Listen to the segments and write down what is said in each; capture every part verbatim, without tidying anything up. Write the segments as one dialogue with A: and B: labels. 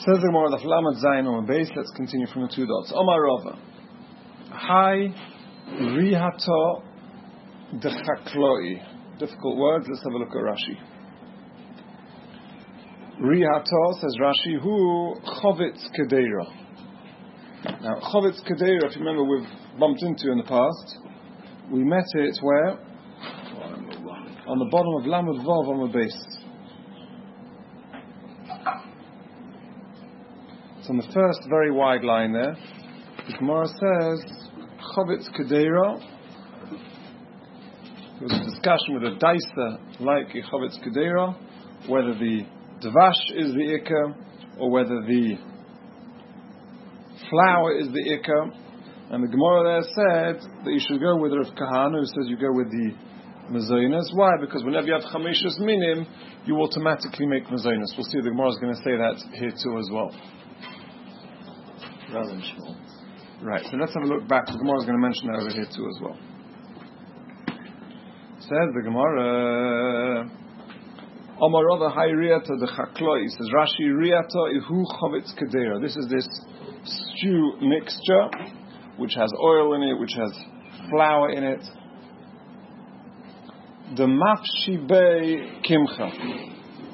A: Says the Gemara, the Lamed Zayin on the base. Let's continue from the two dots. Omar Rava. Hi, rihato dechakloi. Difficult words. Let's have a look at Rashi. Rihato, says Rashi, hu chovitz kedeira. Now, chovitz kedeira, if you remember, we've bumped into in the past. We met it where? On the bottom of Lamed Vav on the base. It's on the first very wide line there. The Gemara says, Chovitz Kedeira. There was a discussion with a Daisa like Chovitz Kedeira, whether the Dvash is the Ikka, or whether the flour is the Ikka. And the Gemara there said that you should go with Rav Kahana, who says you go with the Mazonas. Why? Because whenever you have Chameshus Minim, you automatically make Mazonas. We'll see the Gemara is going to say that here too as well. Right, so let's have a look back. The Gemara is going to mention that over here too as well. Says the Gemara, Omar Rava Hai Riata de Chakloi. Says Rashi, Riata ihu chovitz kedeira. This is this stew mixture which has oil in it, which has flour in it. The mafshibei kimcha.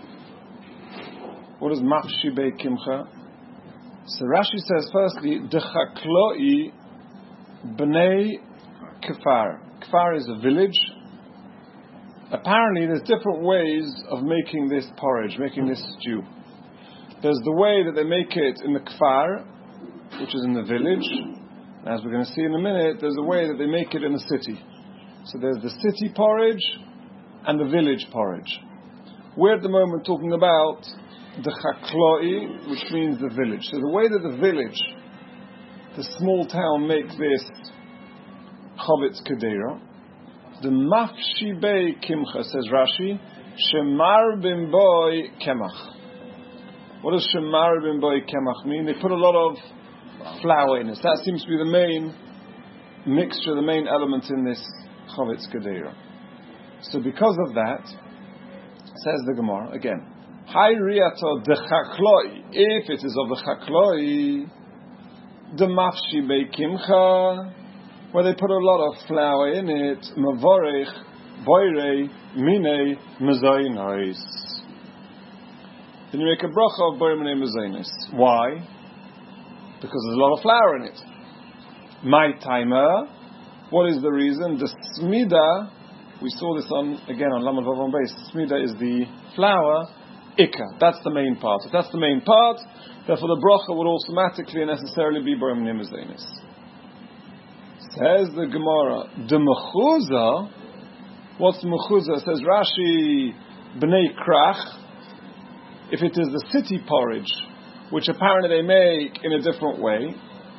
A: What is mafshibei kimcha? So Rashi says firstly, Dechakloi b'nei Kfar. Kfar is a village. Apparently there's different ways of making this porridge, making this stew. There's the way that they make it in the Kfar, which is in the village. As we're going to see in a minute, there's a way that they make it in the city. So there's the city porridge and the village porridge. We're at the moment talking about the Chakloi, which means the village. So the way that the village, the small town, makes this Chovitz Kedeira, the Mafshibei Kimcha, says Rashi, Shemar bin Boy Kemach. What does Shemar bin Boy Kemach mean? They put a lot of flour in it. That seems to be the main mixture, the main element in this Chovitz Kedeira. So because of that, says the Gemara again, Hai riato de chakloi. If it is of the chakloi, the mafshi bei kimcha, where they put a lot of flour in it, mavorech, boirei, mine, mezoinos. Then you make a bracha of boirei mine mezoinos. Why? Because there's a lot of flour in it. My timer. What is the reason? The smida. We saw this on again on Lamed Vav on base. Smida is the flour. Ikka, that's the main part. If that's the main part, therefore the bracha would automatically and necessarily be Borim Nimazenis. Says the Gemara, the mechuza. What's mechuza? Says Rashi, b'nei krach. If it is the city porridge, which apparently they make in a different way,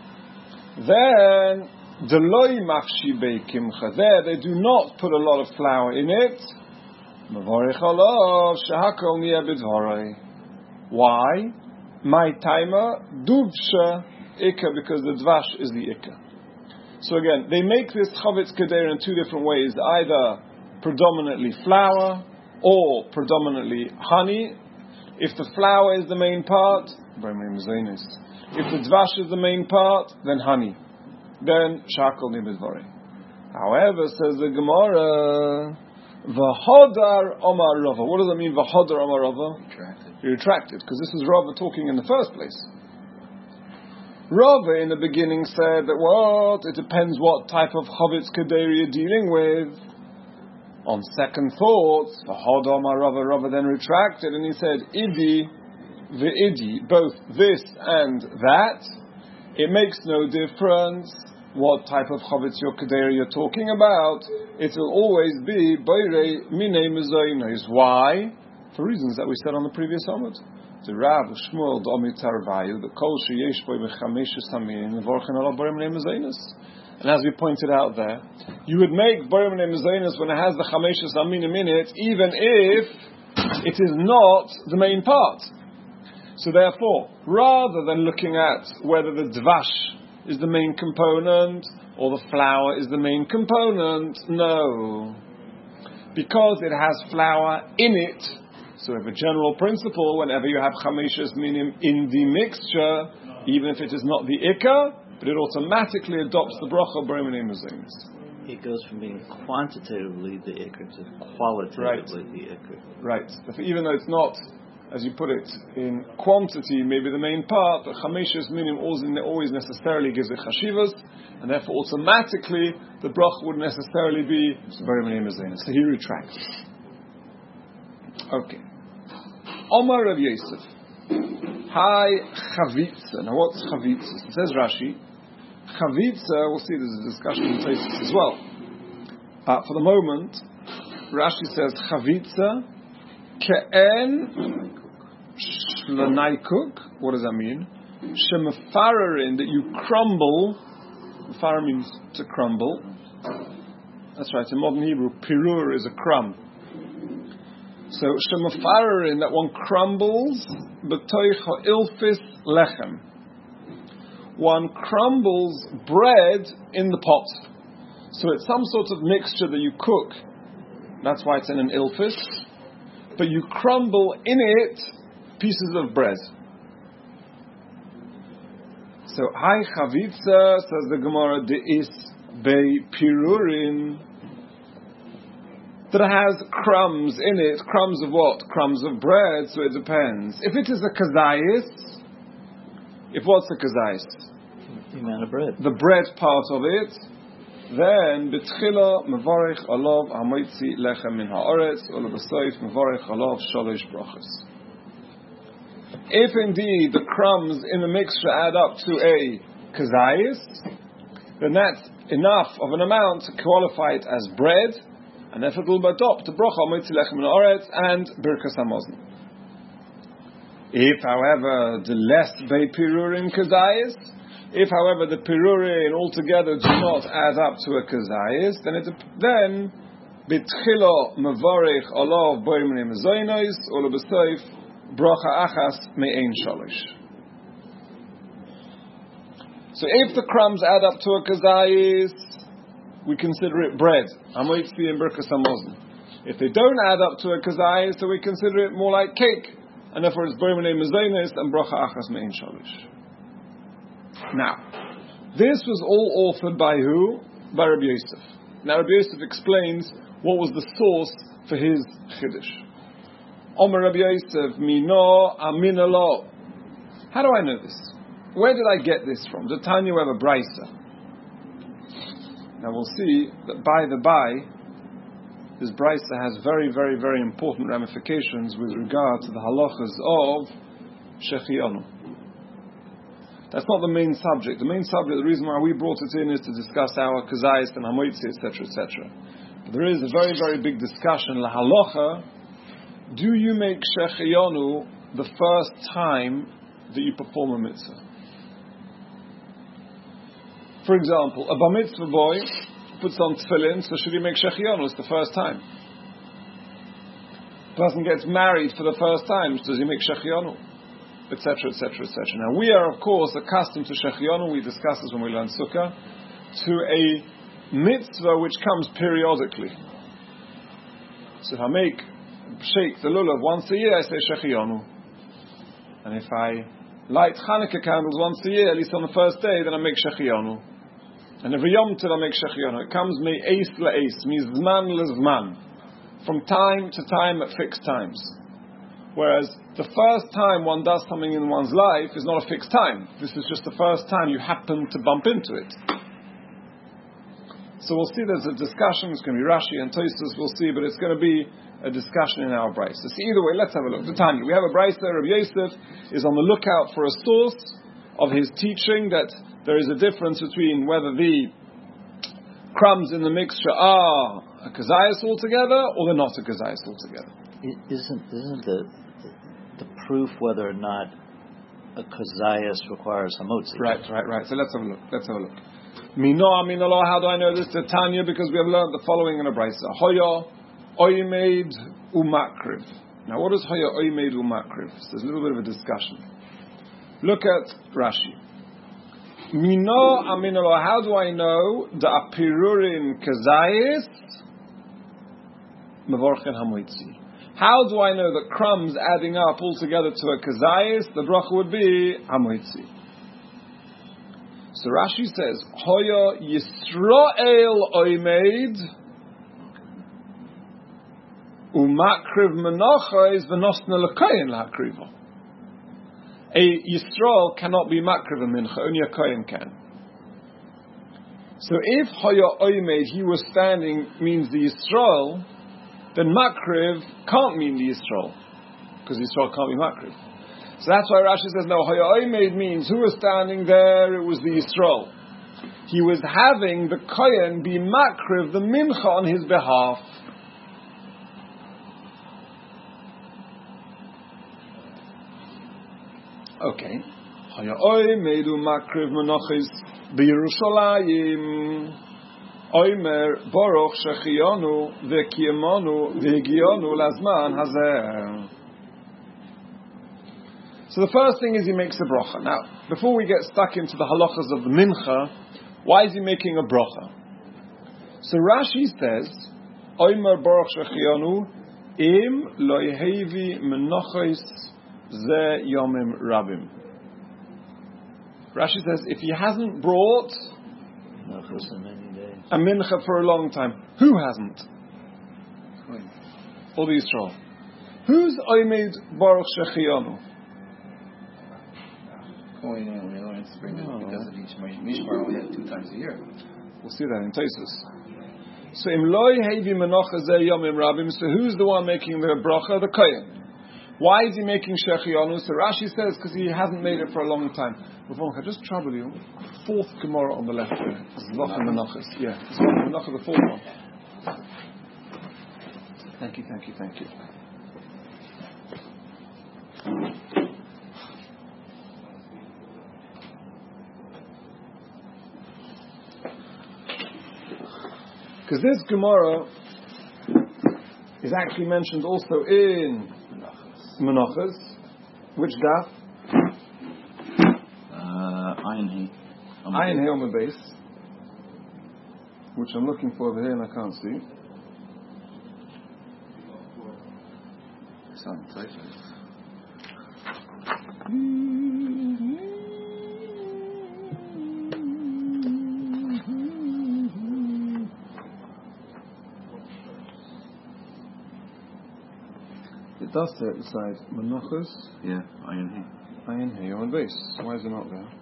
A: then the loy mafshi bei kimcha. There they do not put a lot of flour in it. Why? My timer duvsha ikka, because the dvash is the ikka. So again, they make this chovitz kedeira in two different ways: either predominantly flour or predominantly honey. If the flour is the main part, if the dvash is the main part, then honey. Then shakol nibidvare. However, says the Gemara, V'hodar Omar Rava. What does that mean, V'hodar Omar Rava? Retracted. He retracted, because this is Rava talking in the first place. Rava in the beginning said that, what? It depends what type of Chovitz Kedeira you're dealing with. On second thoughts, V'hodar Omar Rava, Rava then retracted, and he said, Idi, V'idi, both this and that, it makes no difference what type of Chovitz Kedeira you're talking about. It will always be Boirei Minei Mezoinos. Why? For reasons that we said on the previous Amud. The Rav Shmuel Domi Tarvayu, the Kol Sheyesh Boi B'Chameshes Hamin, the Vorchen Alav Boirei Minei Mezoinos. And as we pointed out there, you would make Boirei Minei Mezoinos when it has the Chameshes Haminim in it, even if it is not the main part. So therefore, rather than looking at whether the Dvash is the main component or the flour is the main component, no. Because it has flour in it, so So we have a general principle: whenever you have chameshus minim in the mixture, even if it is not the ikka, but it automatically adopts the bracha b'rei mezainis.
B: It goes from being quantitatively the ikka to qualitatively right. the ikka.
A: Right. Therefore, even though it's not, as you put it, in quantity, maybe the main part, but chameshus minim always necessarily gives it chashivas, and therefore automatically the bracha would necessarily be b'rei mezainis. So he retracts. Okay. Omar Rav Yosef. Hi chavitza. Now what's chavitza? It says Rashi. Chavitza, we'll see there's a discussion in places as well. But for the moment, Rashi says chavitza ke'en shlenaikuk. What does that mean? Shemafarerin, that you crumble. Mafar means to crumble. That's right. In modern Hebrew, pirur is a crumb. So shemafarerin, that one crumbles b'toich ha'ilfis lechem. One crumbles bread in the pot. So it's some sort of mixture that you cook. That's why it's in an ilfis. But you crumble in it pieces of bread. So, Hai chavitza, says the Gemara, de'is bei pirurin, that has crumbs in it. Crumbs of what? Crumbs of bread, so it depends. If it is a kazayis, if what's a kazayis?
B: The amount of bread.
A: The bread part of it, then betchila mevarich alav hamoitzi lechem min haaretz ulabasayif mevarich alav shalosh brachas. If indeed the crumbs in the mixture add up to a kazayis, then that's enough of an amount to qualify it as bread, and if it will adopt the bracha hamoitzi lechem min haaretz and birkas hamazon. If, however, the less bei pirurin kazayis, if, however, the pirurin altogether do not add up to a kazayis, then it then bitchilo mevarich olav boimrim zoynois ulabasayif bracha achas me'ein shalish. So if the crumbs add up to a kazayis, we consider it bread. Amoitzi and birkas hamazon. If they don't add up to a kazayis, so we consider it more like cake, and therefore it's boimrim zoynois and bracha achas me'ein shalish. Now, this was all authored by who? By Rabbi Yosef. Now, Rabbi Yosef explains what was the source for his chiddush. Omer Rabbi Yosef, mino amina lo. How do I know this? Where did I get this from? The Tanya, we have a brisa. Now, we'll see that by the by, this brisa has very, very, very important ramifications with regard to the halachas of shechianu. That's not the main subject. The main subject, the reason why we brought it in, is to discuss our kazayis and hamoitzi, et cetera, et cetera. But there is a very, very big discussion. La halacha, do you make shechiyonu the first time that you perform a mitzvah? For example, a bar mitzvah boy puts on tefillin, so should he make shechiyonu? It's the first time. Person gets married for the first time, does he make shechiyonu? Etc., et cetera, et cetera. Now, we are, of course, accustomed to shechianu. We discussed this when we learned sukkah, to a mitzvah which comes periodically. So if I make shake the lulav once a year, I say shechianu. And if I light Hanukkah candles once a year, at least on the first day, then I make shechianu. And every Yom Tov I make shechianu. It comes me'eis la'eis, mizman lezman, from time to time at fixed times. Whereas the first time one does something in one's life is not a fixed time. This is just the first time you happen to bump into it. So we'll see there's a discussion. It's going to be Rashi and Tosfos, we'll see, but it's going to be a discussion in our brisa. So either way, let's have a look. The Tanya. We have a brisa. Rabbi Yosef is on the lookout for a source of his teaching that there is a difference between whether the crumbs in the mixture are a kazayas altogether or they're not a kazayas altogether.
B: Isn't isn't the the proof whether or not a kazayas requires hamotzi?
A: Right, right, right. So let's have a look. Let's have a look. Mino aminallah. How do I know this? The Tanya, because we have learned the following in a brisa. Hoya oimed umakriv. Now, what is hoya oimed umakriv? So there's a little bit of a discussion. Look at Rashi. Mino aminallah. How do I know the apirurin kazayis mevorchen hamotzi? How do I know that crumbs adding up altogether to a kazayis? The bracha would be hamoitzi. So Rashi says, Hoya Yisrael oimeid umakriv menacha is v'nosna l'koyin l'hakriva. A Yisrael cannot be makriv a mincha, only a koyin can. So if Hoya oimeid, he was standing, means the Yisrael, then makriv can't mean the Yisrael, because Yisrael can't be makriv. So that's why Rashi says, no, Hoya oimeid means who was standing there? It was the Yisrael. He was having the kohen be makriv, the mincha, on his behalf. Okay. Hoya oimeid u makriv menachis b'Yerushalayim. Oimer Baruch Shechionu V'Kiyamonu V'Higionu Lazman Hazeh. So the first thing is he makes a bracha. Now, before we get stuck into the halachas of the mincha, why is he making a bracha? So Rashi says, Oimer Baruch Shechionu Im Lo Yehevi Menachos Ze Yomim Rabim. Rashi says, if he hasn't brought a mincha for a long time. Who hasn't? All the Yisrael. Who's Oimed Baruch Shechionu?
C: Oh, you know, we learn spring because of each mishmar we have two times a year.
A: We'll see that in Tosfos. So Im Loi Hevi Menacha Ze Yomim Rabim. So who's the one making the bracha? The kohen. Why is he making Shechionu? So Rashi says because he hasn't made it for a long time. I just trouble you. Fourth Gemara on the left there. Zlochem Menachos. Yeah. Zlochem Menachos, the fourth one. Thank you, thank you, thank you. Because this Gemara is actually mentioned also in Menachos. Which daf?
C: Ayin He.
A: Ayin He on the base, which I'm looking for over here and I can't see.
C: It's on Tosfos.
A: It does say at the side, Menachos.
C: Yeah, Ayin He.
A: Ayin He on base. Why is it not there?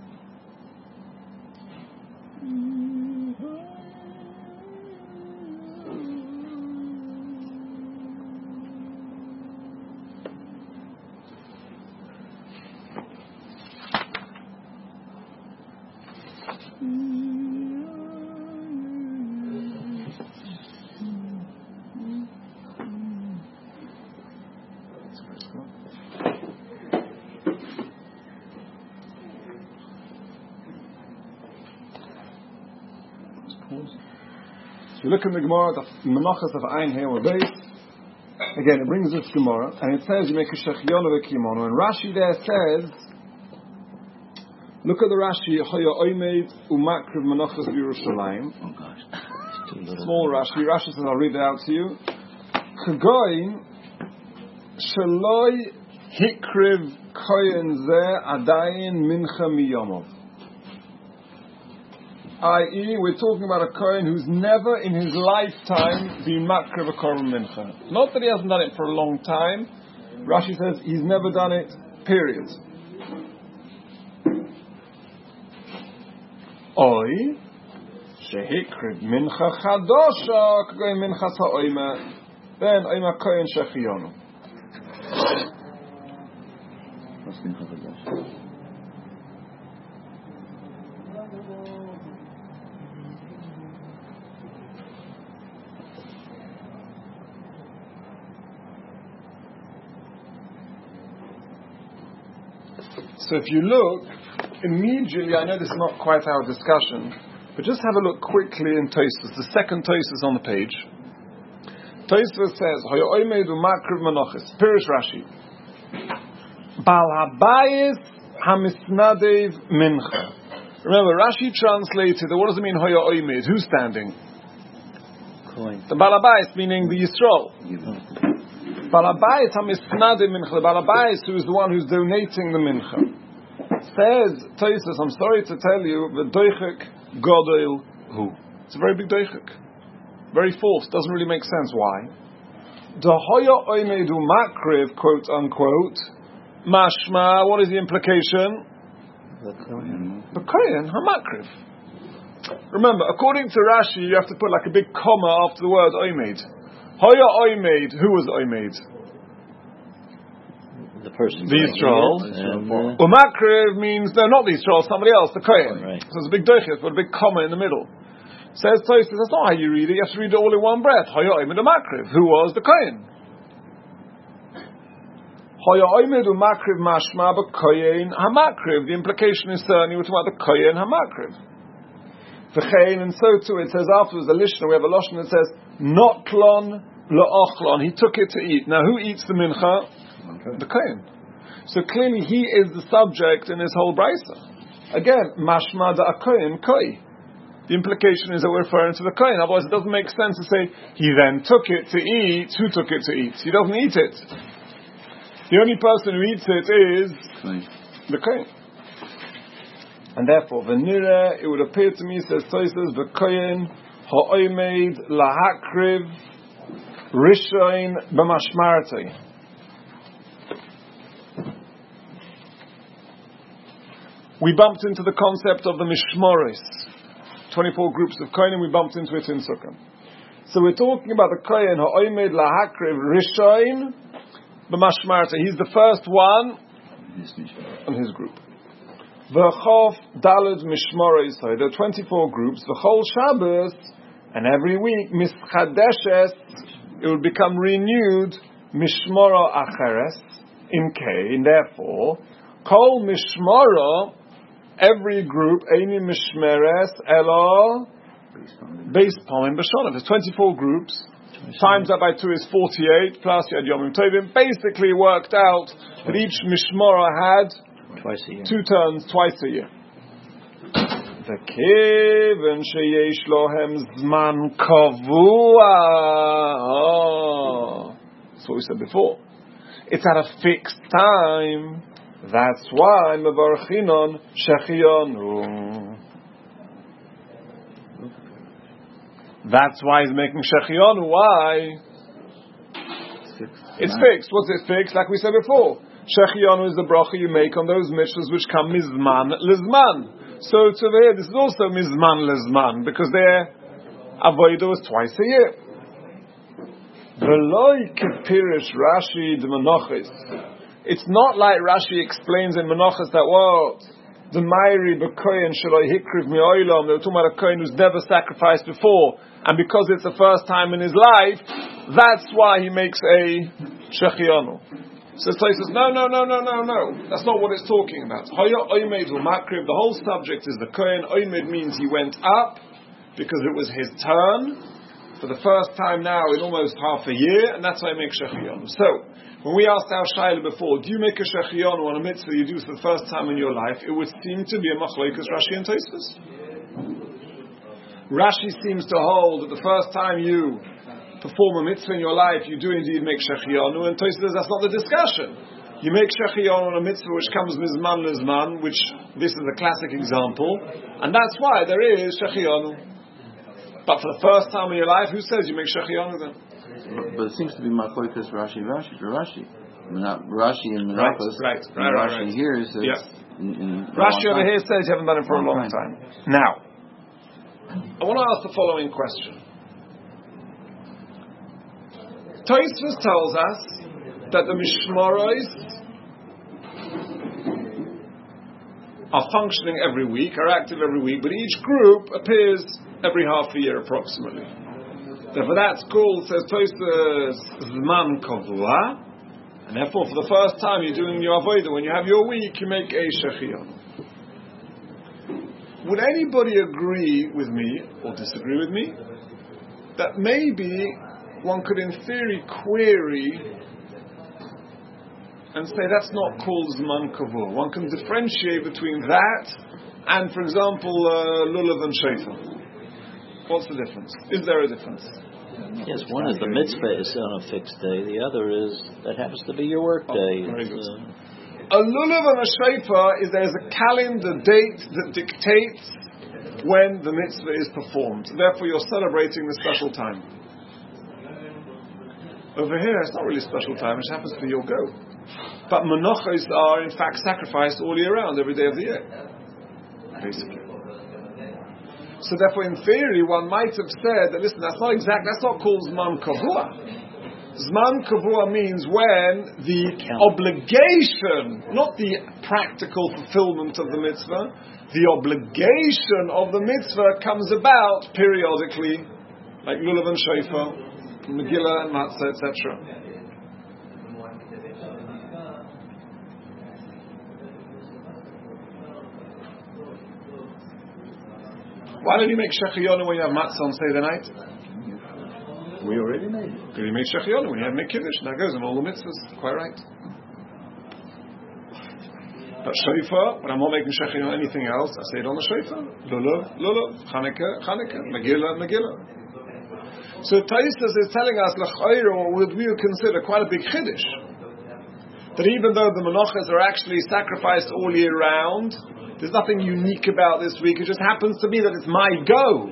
A: So you look in the Gemara, the Menachos of Ayin He or Beis. Again, it brings this Gemara, and it says you make a Shechionu v'Kiyamonu. And Rashi there says, look at the Rashi, Hoya Oimeid u'Makriv Menachos b'Yerushalayim.
B: Oh gosh,
A: small Rashi. Rashi says, I'll read it out to you. Chagoin sheloi hikriv kohen ze adayin mincha miyomov. that is, we're talking about a kohen who's never in his lifetime been makriv a korban mincha. Not that he hasn't done it for a long time. Rashi says he's never done it, period. Oy, shehikriv mincha chadosha, k'goy mincha ha'oima, then oima kohen shechionu.
B: what's mincha chadosha?
A: So if you look, immediately, I know this is not quite our discussion, but just have a look quickly in Tosfos, the second Tosfos on the page. Tosfos says, Hoya oimedu makriv menachos, Pirish Rashi. Bal habayis hamisnadev mincha. Remember, Rashi translated, what does it mean, Hoya oimed? Who's standing?
B: Coin.
A: The Bal habayis, meaning the Yisrael. Balabayis hamisnadim mincha. The Balabayis, who is the one who's donating the mincha, says Tosfos, I'm sorry to tell you, the doichik godel hu. It's a very big doichik, very false. Doesn't really make sense. Why? Dahoya oimedu makriv, quote unquote. Mashma. What is the implication?
B: The Kohen.
A: The Kohen hamakriv. Remember, according to Rashi, you have to put like a big comma after the word oimed. Hoya oimed. Who was oimed?
B: The person.
A: The Yisrael.
B: And, uh,
A: Umakriv means no, not the Yisrael, somebody else, the Kohen.
B: Right.
A: So it's a big doichis, but a big comma in the middle. Says Tosfos, that's not how you read it. You have to read it all in one breath. Hoya oimed umakriv. Who was the Kohen? Hoya oimed umakriv mashma b'kohen hamakriv. The implication is certainly we're talking about the Kohen hamakriv. V'chein, and so too it says afterwards, the Lishna, we have a Lashon that says, Notlon le'ochlon, he took it to eat. Now who eats the mincha? Okay. The Kohen. So clearly he is the subject in this whole brisa. Again, mashma da kohen koi. The implication is that we're referring to the Kohen. Otherwise it doesn't make sense to say, he then took it to eat. Who took it to eat? He doesn't eat it. The only person who eats it is the Kohen. And therefore, v'nira, it would appear to me, says Tosfos, v'kohen ha'oimed lahakriv rishoin b'mashmartei. We bumped into the concept of the mishmoris. twenty-four groups of kohenim, we bumped into it in Sukkah. So we're talking about the kohen ha'oimed lahakriv rishoin b'mashmartei. He's the first one on his group. V'chov daled mishmoros. There are twenty-four groups. V'chol Shabbos, and every week mischadeshes, it will become renewed. Mishmoro acheres in K. And therefore, kol mishmoro, every group eini mishmeres elo beis pomim b'shana. There's twenty-four groups. Times that by two is forty-eight. Plus you had Yomim Tovim. Basically worked out that each mishmoro had
B: twice a year.
A: Two turns, twice a year. V'keven sheyesh lohem zman kavua. That's what we said before. It's at a fixed time. That's why mevarchinon shechionu. That's why he's making shechionu. Why? It's fixed. What's it fixed? Like we said before. Shechionu is the bracha you make on those mitzvahs which come mizman lizman. So to there, this is also mizman lizman because their avodah was twice a year. V'loi kepirish Rashi the Menachos. It's not like Rashi explains in Menachos that what the Meiri b'kohen shaloi hikriv mi'olam. They were talking about a kohen who's never sacrificed before, and because it's the first time in his life, that's why he makes a shechionu. So Tosfos says, no, no, no, no, no, no. That's not what it's talking about. Hoya oimed umakriv. The whole subject is the Kohen. Oimed means he went up because it was his turn for the first time now in almost half a year, and that's why I make shechionu. So, when we asked our Shaila before, do you make a shechionu on a mitzvah you do for the first time in your life? It would seem to be a machlokas Rashi and Tosfos. Rashi seems to hold that the first time you perform a mitzvah in your life, you do indeed make shechionu, and Tosfos says that's not the discussion. You make shechionu on a mitzvah which comes mizman lizman, which this is a classic example, and that's why there is shechionu. But for the first time in your life, who says you make shechionu then?
D: But, but it seems to be machlokas Rashi, Rashi for Rashi. Not Rashi and
A: right,
D: Menachos.
A: right, right, right,
D: Rashi
A: right.
D: here says.
A: Yeah.
D: In, in
A: Rashi over here says you haven't done it for a long
D: time.
A: time. Now, I want to ask the following question. Tosfos tells us that the mishmoros are functioning every week, are active every week, but each group appears every half a year approximately. Therefore that's called, says Tosfos, zman kavua, and therefore for the first time you're doing your avodah, when you have your week, you make a shechionu. Would anybody agree with me, or disagree with me, that maybe one could in theory query and say that's not called Zman Kavur? One can differentiate between that and, for example, uh, Lulav and Shofar. What's the difference? Is there a difference?
B: Yes, one is the mitzvah is on a fixed day. The other is that happens to be your work day.
A: Oh, very good.
B: Uh,
A: A lulav and a shofar is there's a calendar date that dictates when the mitzvah is performed. Therefore, you're celebrating the special time. Over here, it's not really special time. It just happens to be your go. But menachos are in fact sacrificed all year round, every day of the year, basically. So therefore, in theory, one might have said that, listen, that's not exact, that's not called Zman Kavua. Zman Kavua means when the obligation, not the practical fulfillment of the mitzvah, the obligation of the mitzvah comes about periodically, like Lulav and Shofar, Megillah and Matzah, et cetera. Why don't you make Shechiyonu when you have Matzah on Seder night?
D: We already made it.
A: Because you make Shechiyonu when you have Mikiddush, and that goes in all the mitzvahs. Quite right. But Shofar, when I'm not making Shechiyonu anything else, I say it on the Shofar. Lulav, Lulav, Chanukah, Chanukah, Megillah, Megillah. So Taisus is telling us, L'chayro, what we would consider quite a big chiddush, that even though the menachos are actually sacrificed all year round, there's nothing unique about this week. It just happens to be that it's my go.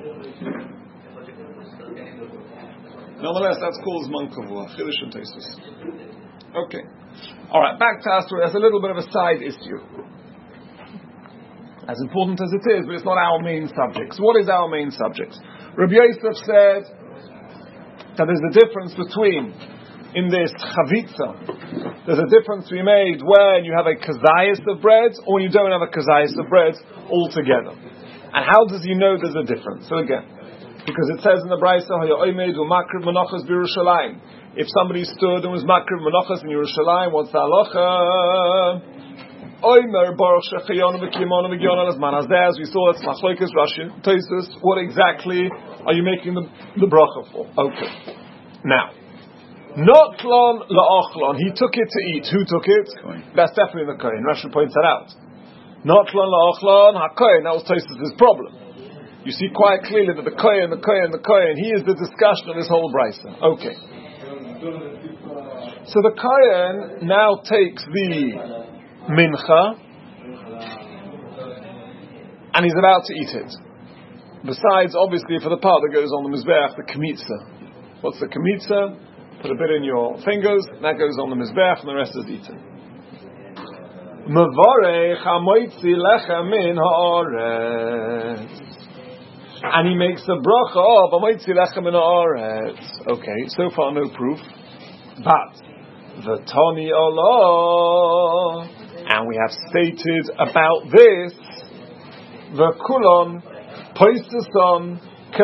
A: Nonetheless, that's called Zman Kavua, chiddush and Taisus. Okay. All right, back to us. That's a little bit of a side issue, as important as it is, but it's not our main subject. So what is our main subject? Rabbi Yosef said that there's a difference between, in this chavitza, there's a difference to be made when you have a kazayas of bread or when you don't have a kazayas of bread altogether. And how does he know there's a difference? So again, because it says in the Brisa, if somebody stood and was makriv menachos in Yerushalayim, what's the halacha? As we saw, it's machlokes Rashi, Tosfos. What exactly are you making the, the bracha for? Okay. Now, notlon la'ochlon. He took it to eat. Who took it? Kohen. That's definitely the Kohen. Rashi points that out. Notlon la'ochlon ha-Kohen. That was Tosfos' problem. You see quite clearly that the Kohen, the Kohen, the Kohen, he is the discussion of this whole brisa. Okay. So the Kohen now takes the mincha, and he's about to eat it. Besides, obviously, for the part that goes on the mizbeach, the kemitza. What's the kemitza? Put a bit in your fingers, that goes on the mizbeach, and the rest is eaten. Mevorech hamoitzi lechem min haaretz, and he makes the bracha of hamoitzi lechem min haaretz. Okay, so far no proof, but the Tani Allah. And we have stated about this, the kulon poisason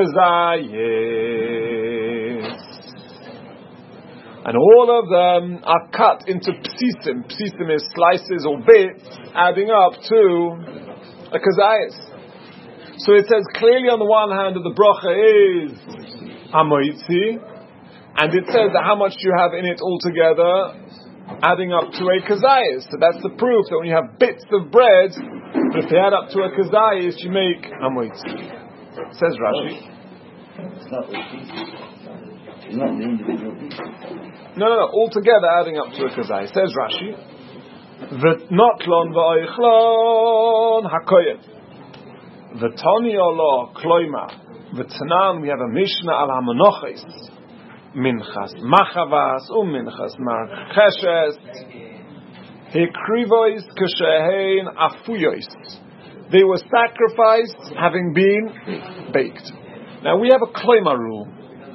A: kazayis, and all of them are cut into psisim. Psisim is slices or bits, adding up to a kazayis. So it says clearly on the one hand that the bracha is hamoitzi, and it says that how much you have in it altogether, adding up to a kazayis. So that's the proof that when you have bits of bread, if they add up to a kazayis, you make hamoitzi. Says Rashi.
D: It's not the pieces. It's not the individual pieces.
A: No, no, no. Altogether adding up to a kazayis. Says Rashi. V'notlon v'oichlon hakoyen. V'toni Allah kloima. V'tanan, we have a mishnah al hamanochis. Minchas machavas um minchas marcheshes hekrivois kashehein afuyois. They were sacrificed having been baked. Now we have a kloima rule.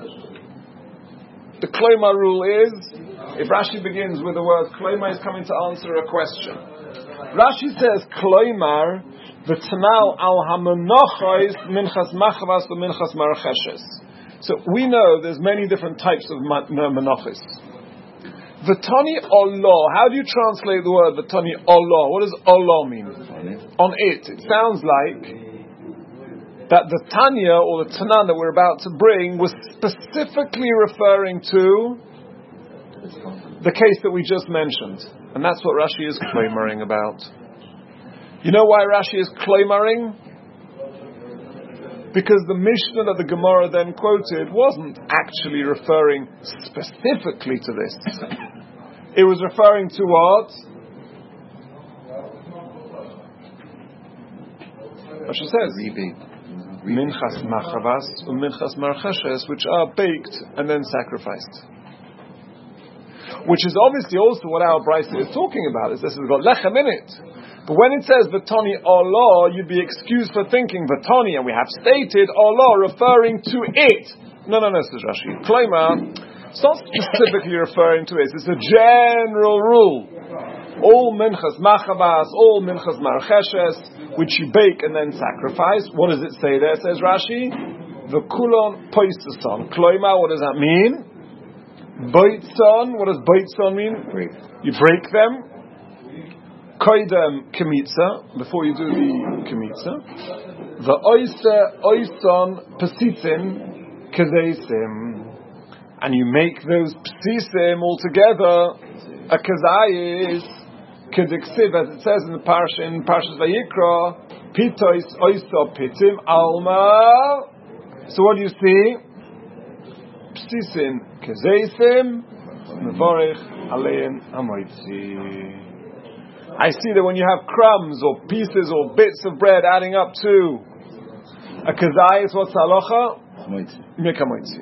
A: The kloima rule is, if Rashi begins with the word kloima, is coming to answer a question. Rashi says kloimar v'tanal al hamanochis minchas machavas um minchas marcheshes. So we know there's many different types of menachos. V'tani Allah. How do you translate the word v'tani Allah? What does Allah mean? On it. It sounds like that the Tanya or the Tanan that we're about to bring was specifically referring to the case that we just mentioned, and that's what Rashi is claiming about. You know why Rashi is claiming? because the Mishnah that the Gemara then quoted wasn't actually referring specifically to this. It was referring to what? Rashi says, Minchas Machavas and Minchas Marcheshes, which are baked and then sacrificed. Which is obviously also what our Brisa is talking about. Is this has got lechem in it. But when it says Vatani Allah, you'd be excused for thinking Vatani, and we have stated Allah referring to it. No, no, no, says Rashi. Kloimar, it's not specifically referring to it. It's a general rule. All Minchas Machavas, all Minchas Marcheshes, which you bake and then sacrifice. What does it say there? Says Rashi, V'kulon poisason. Kloimar, what does that mean? Boitzon, what does boitzon mean?
D: Break.
A: You break them. Koidem kemitza, before you do the kemitza. The oisa oison pesitim kezesim. And you make those pesisim all together a kezayis, keziksiv, as it says in the parsha, in Parshas Vayikra, pitois oisa pitim alma. So what do you see? Pesisim kezesim, mevorich alein hamoitzi. I see that when you have crumbs or pieces or bits of bread adding up to a kazayis, what's halacha? Mekamoitzi.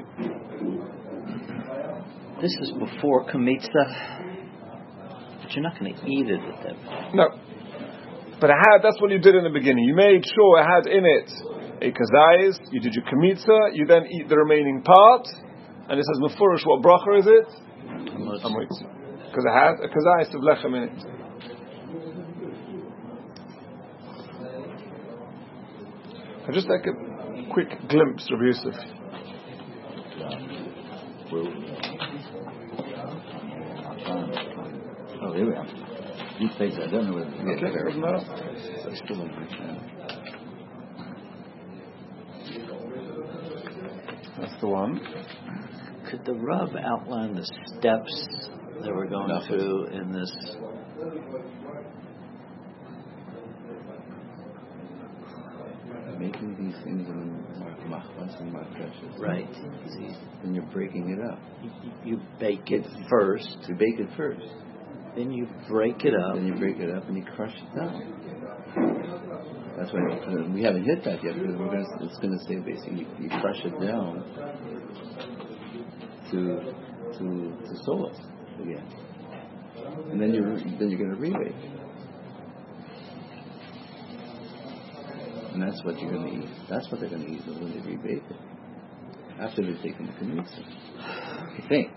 B: This is before kamitza, but you're not going to eat it at that point.
A: No. But it had, that's what you did in the beginning. You made sure it had in it a kazayis, you did your kamitza, you then eat the remaining part, and it says mefurish, what bracha is it? Hamoitzi. Because it had a kazayis of lechem in it. I'll just take a quick glimpse of Yusuf.
D: Oh, here we are. These places, I don't know where
A: Okay,
D: they're
A: doesn't matter.
D: I still don't understand.
A: That's the one.
B: Could the Rav outline the steps that we're going
D: No.
B: through in this?
D: Making these things in machmas and marcheshes.
B: Right.
D: Then you're breaking it up.
B: You, you bake it first,
D: You bake it first.
B: then you break it up.
D: Then you break it up and you crush it down. That's why we haven't hit that yet, because we're gonna, it's going to say basically you, you crush it down to to to solas again, and then you're then you're going to rebake, and that's what you're going to eat. That's what they're going to eat when they rebake it after they've taken the kamitza. I think.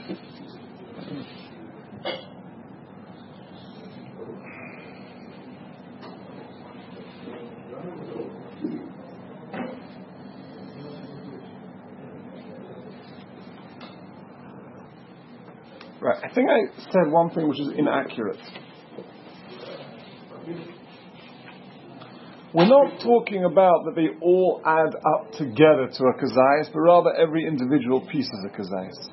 A: Right, I think I said one thing which is inaccurate. We're not talking about that they all add up together to a kazayas, but rather every individual piece is a kazayas.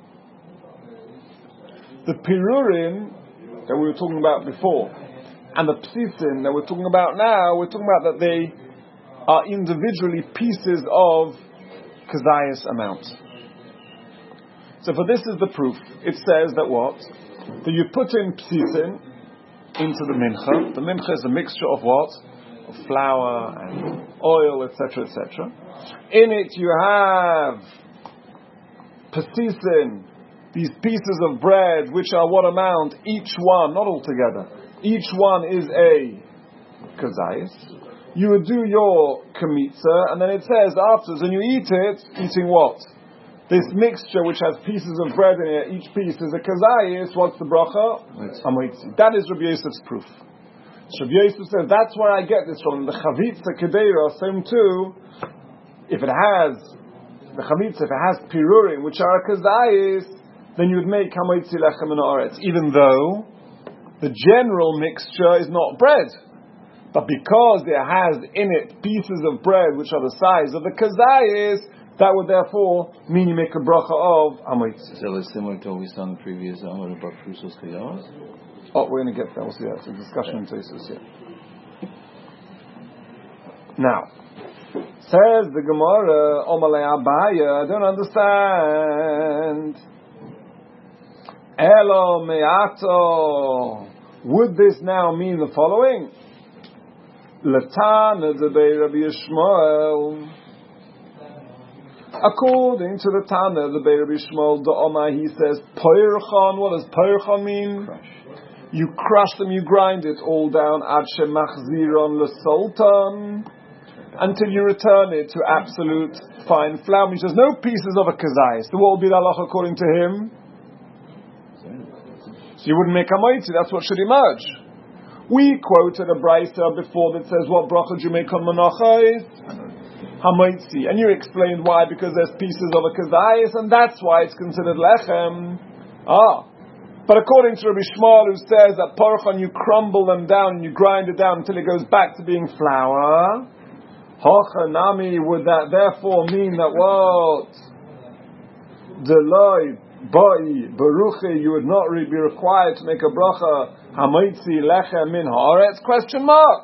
A: The pirurin that we were talking about before, and the psisin that we're talking about now, we're talking about that they are individually pieces of kazayas amount. So for this is the proof. It says that what? That you put in psisin into the mincha. The mincha is a mixture of what? Of flour and oil, et cetera, et cetera. In it you have psisin, these pieces of bread, which are what amount? Each one, not all together. Each one is a kazayis. You would do your kamitza, and then it says afterwards, when you eat it, eating what? This mixture which has pieces of bread in it, each piece is a kazayis. What's the bracha? Hamoitzi. That is Rabbi Yosef's proof. So Rabbi Yosef says, that's where I get this from. The chavitza kedera, same too, if it has, the chavitza, if it has pirurim, which are a kazayis, then you would make hamoitzi lechem and oretz, even though the general mixture is not bread. But because it has in it pieces of bread which are the size of the kazayis, that would therefore mean you make a bracha of hamoitzi.
D: So it's similar to what we saw in the previous Amar about Frusos Kayos?
A: Oh, we're going to get there. We'll see that. It's a discussion in Tosfos here. Now, Says the Gemara, Omalei Abaya, I don't understand. Elo me'ato. Would this now mean the following? Latana debei Rabbi Yishmael. According to the Tana, the Rabbi Yishmael, the Omar, he says, Poirchan. What does Poirchan mean?
D: Crush.
A: You crush them, you grind it all down, ad shemachziron l'sultan, until you return it to absolute fine flour. He says, no pieces of a kazayis. So what will be the halach according to him? So you wouldn't make a moitzi, that's what should emerge. We quoted a brisa before that says, what bracha do you make on menachos? Hamoitzi. And you explained why, because there's pieces of a kazayis, and that's why it's considered lechem. Ah. But according to Rabbi Shmuel, who says that porchan, you crumble them down and you grind it down until it goes back to being flour, hochanami, would that therefore mean that what? Deloi, boi, baruchi, you would not re- be required to make a bracha, hamoitzi lechem min haaretz? Question mark.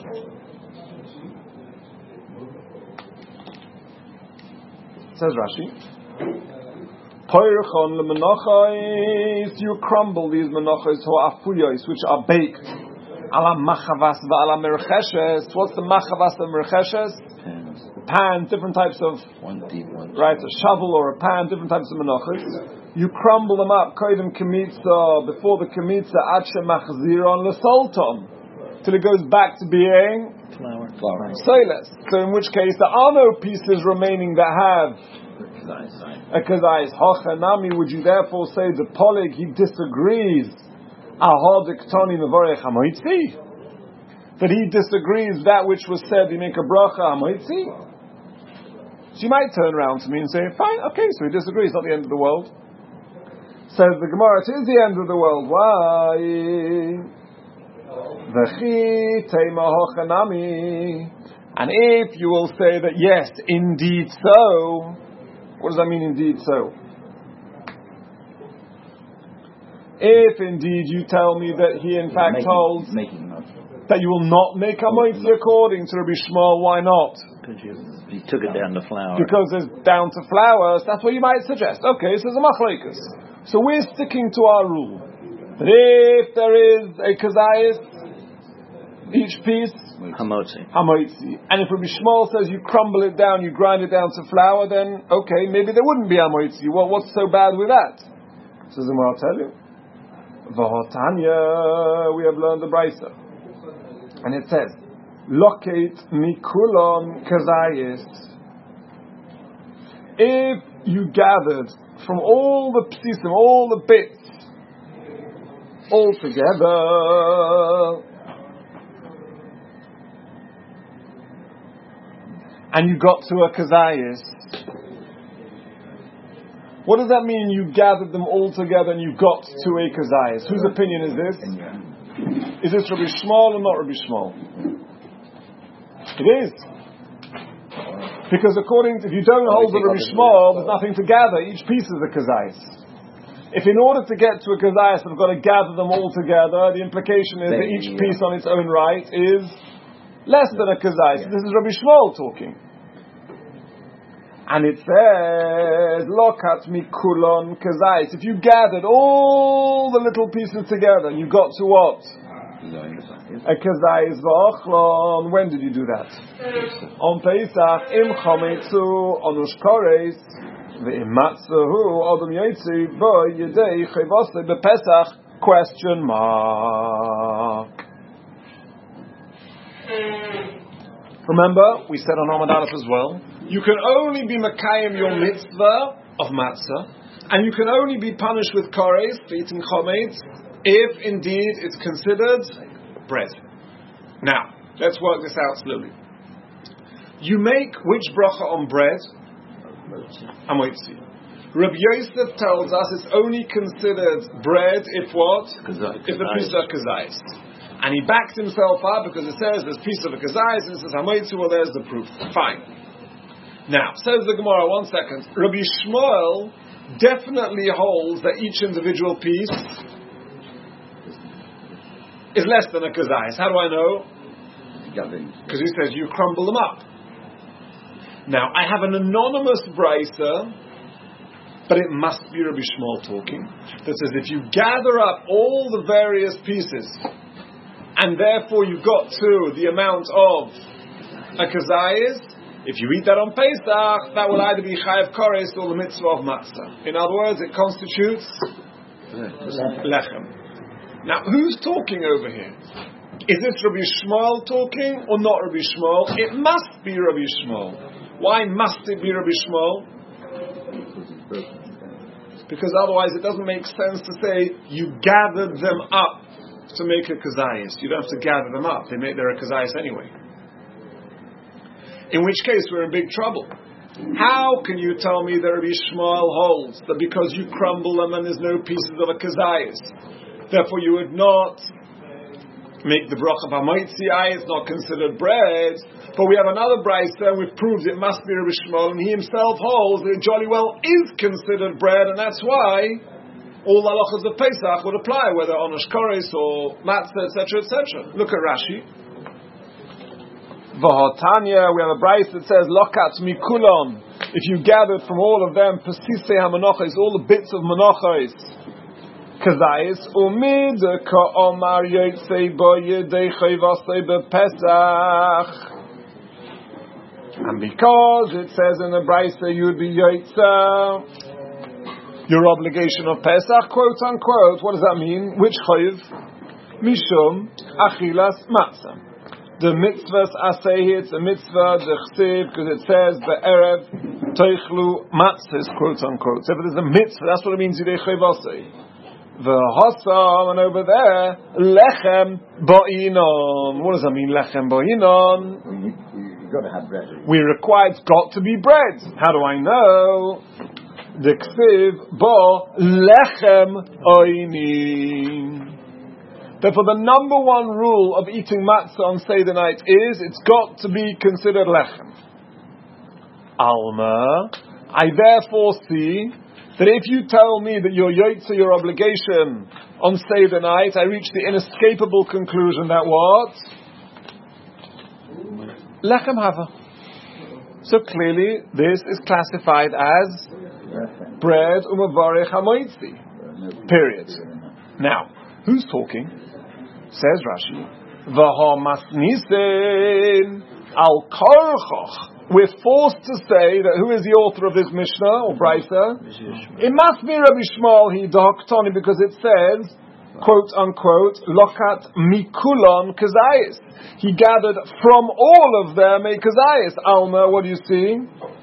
A: Says Rashi, Poirchon lemenachos, you crumble these menachos who are afuyos, which are baked. Ala machavas va'ala mercheshes. What's the machavas and mercheshes?
D: Pans.
A: Pan, different types of,
D: One deep, one.
A: right, a shovel or a pan, different types of menachos. You crumble them up, koidem kemitza, before the kemitza, ad shemachziron lesolton, till it goes back to being
B: Flour.
D: Flour.
A: soyless. So in which case there are no pieces remaining that have a kazayis. Hochanami, would you therefore say the polig, he disagrees, ahodiktoni mevorech hamoitzi, that he disagrees that which was said, he make a bracha hamoitzi? She might turn around to me and say, fine, okay, so he disagrees, not the end of the world. Says the Gemara, it is the end of the world. Why? And if you will say that yes, indeed so, what does that mean, indeed so? If indeed you tell me that he in fact
D: making,
A: holds
D: making up.
A: that you will not make a moitzi according to Rabbi Shmuel, why not?
B: Because you, you took it down to flour.
A: Because it's down to flour, so that's what you might suggest. Okay, so there's a machlekes. So we're sticking to our rule. That if there is a kazayis, each piece,
B: Hamotzi.
A: hamoitzi. And if Rabbi Shmuel says you crumble it down, you grind it down to flour, then okay, maybe there wouldn't be hamoitzi. Well, what's so bad with that? So I'll tell you. V'hotanya, we have learned the brisa. And it says, Loket mikulon kazayis. If you gathered from all the pieces, all the bits, all together, and you got to a kazayis, what does that mean? You gathered them all together and you got to a kazayis. Whose opinion is this? Is this Rabbi Shmuel or not Rabbi Shmuel? It is. Because according to, if you don't hold the Rabbi Shmuel, there's nothing to gather. Each piece is a kazayis. If in order to get to a kazayis, I've got to gather them all together, the implication is that each piece on its own right is less than a kazayis. This is Rabbi Shmuel talking. And it says, Lokat mikulon kazayis. If you gathered all the little pieces together, you got to what? A kazayis v'ochlon. When did you do that? On Pesach, im chometzu on ushkores v'im matzahu odom yotzi bo yedei chayvose b'Pesach? Question mark. Remember, we said on Amud Aleph as well, you can only be Makayim your mitzvah of matzah, and you can only be punished with kores for eating chometz if indeed it's considered bread. Now, let's work this out slowly. You make which bracha on bread? Hamoitzi. Rabbi Yosef tells us it's only considered bread if what?
B: Kazayis.
A: If the piece of kazayis. And he backs himself up because it says there's piece of a kazayis and it says hamoitzi, well there's the proof. Fine. Now, says the Gemara, one second. Rabbi Shmuel definitely holds that each individual piece is less than a kazayis. How do I know? Because he says you crumble them up. Now, I have an anonymous brisa, but it must be Rabbi Shmuel talking, that says if you gather up all the various pieces, and therefore you got to the amount of a kazayis, if you eat that on Pesach, that will either be chayav kores or the mitzvah of matzah. In other words, it constitutes lechem. Now, who's talking over here? Is it Rabbi Shmuel talking or not Rabbi Shmuel? It must be Rabbi Shmuel. Why must it be Rabbi Shmuel? Because otherwise it doesn't make sense to say you gathered them up to make a kazayis. You don't have to gather them up. They make their a kazayis anyway. In which case we're in big trouble. How can you tell me that Rabbi Shmuel holds that because you crumble them and there's no pieces of a kazayis, therefore you would not make the bracha b'moitzi, it's not considered bread? But we have another brisa, and we've proved it must be Rabbi Shmuel, and he himself holds that it jolly well is considered bread, and that's why all the halachas of Pesach would apply, whether on Ashkoris or Matzah, et cetera, et cetera. Look at Rashi. V'hotanya, we have a brisa that says, Lokat mikulam, if you gathered from all of them, Pesisei ha-menachos, all the bits of menachos, Kazayis, umid ka'omar yotzei bo yedei chayvasei b'Pesach. And because it says in the Brisa you would be Yotza, your obligation of Pesach, quote unquote, what does that mean? Which Chayiv? Mishum Achilas Matzah. The mitzvahs Aseh, it's a mitzvah, the Chsiv, because it says the Erev Teichlu Matzahs, quote unquote. So if there's a mitzvah, that's what it means, Yidei Chayvasei. The Hossam, and over there, Lechem Ba'inon. What does that mean, Lechem Ba'inon?
B: Got to have bread.
A: We require it's got to be bread. How do I know? The ksiv bo lechem oini. Therefore, the number one rule of eating matzah on Seder night is it's got to be considered lechem. Alma, I therefore see that if you tell me that you're yotze your obligation on Seder night, I reach the inescapable conclusion that what? Lechem hava. So clearly, this is classified as bread umavarech hamoitzi. Period. Now, who's talking? Says Rashi, V'ha masnisen al korchoch. We're forced to say that who is the author of this Mishnah or Brisa? It must be Rabbi Shmuel he doktoni, because it says, quote unquote, lokat mikulon kazayis. He gathered from all of them a kazayis. Alma, what do you see?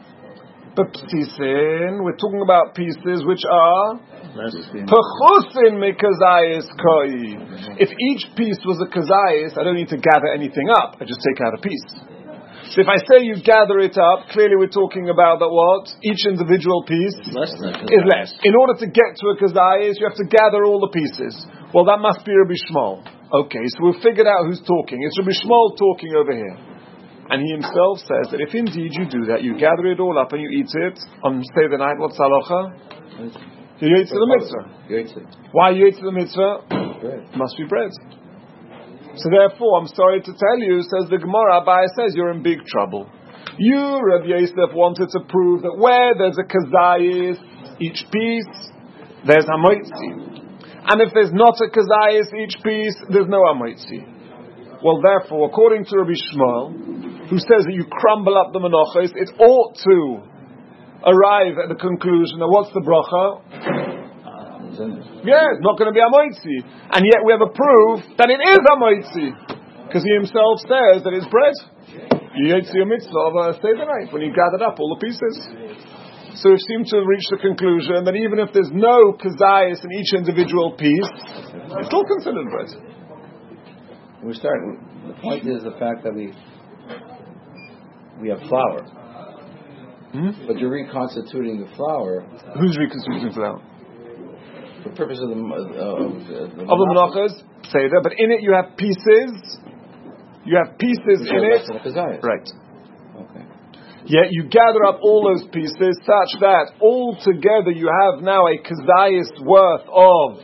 A: B'ptisin, we're talking about pieces which are pechusin mikazayis koi. If each piece was a kazayis, I don't need to gather anything up. I just take out a piece. So if I say you gather it up, clearly we're talking about that what? Each individual piece
B: less
A: is less. In order to get to a kazayis, you have to gather all the pieces. Well, that must be Rabbi Shmuel. Okay, so we've figured out who's talking. It's Rabbi Shmuel talking over here. And he himself says that if indeed you do that, you gather it all up and you eat it on Seder night, what's halacha? You eat to the mitzvah. Why you eat to the mitzvah?
D: Bread.
A: Must be bread. So therefore, I'm sorry to tell you, says the Gemara, Abai says you're in big trouble. You, Rabbi Yosef, wanted to prove that where there's a kazayis, each piece, there's hamoitzi. And if there's not a kazayis, each piece, there's no hamoitzi. Well, therefore, according to Rabbi Shmuel, who says that you crumble up the menachos, it ought to arrive at the conclusion that what's the bracha? Yeah, it's not going to be hamoitzi. And yet we have a proof that it is hamoitzi. Because he himself says that it's bread. You eat your mitzvah of a Seder night when you gathered up all the pieces. So we seem to reach the conclusion that even if there's no kazayis in each individual piece, it's still considered bread.
D: We're starting. The point is the fact that we we have flour,
A: Hmm?
D: but you're reconstituting the flour
A: Who's reconstituting flour?
D: for purpose of the uh, of the, the
A: Of the menachos, Seder, but in it you have pieces. You have pieces in it. Right.
D: Okay.
A: Yet you gather up all those pieces such that all together you have now a kazayis worth of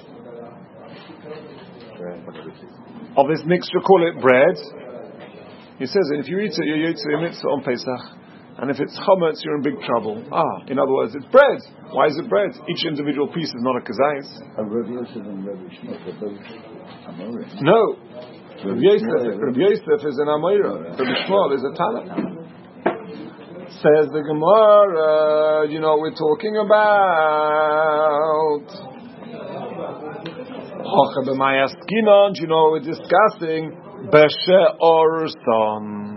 A: of this mixture, call it bread. He says, if you eat it, you eat your mitzvah on Pesach. And if it's chametz, you're in big trouble. Ah, in other words, it's bread. Why is it bread? Each individual piece is not a kazayis.
D: Rabbi Yosef and Rabbi Shmuel are both Amorim.
A: No. Rabbi Yosef, Rabbi Yosef is an Amoira. Rabbi Shmuel is a Tana. Says the Gemara, you know what we're talking about. Hocha b'mayaskinon, you know what we're discussing. B'she'or son.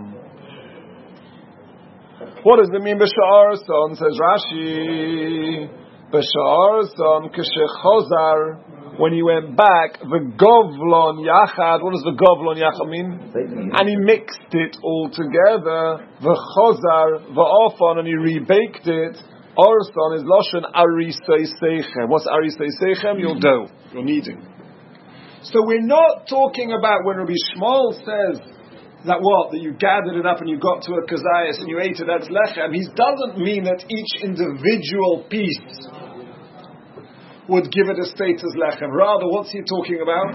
A: What does it mean, B'sha'ar son? Says Rashi, B'sha'ar son k'shechozar, when he went back, the govlon yachad. What does the govlon yachad mean? And he mixed it all together. The chozar, the ofon, and he rebaked it. Arson is lashon arisei seichem. What's arisei seichem? Your dough, your kneading. So we're not talking about when Rabbi Shmuel says that what? That you gathered it up and you got to a kazayas and you ate it, that's lechem. He doesn't mean that each individual piece would give it a status lechem. Rather, what's he talking about?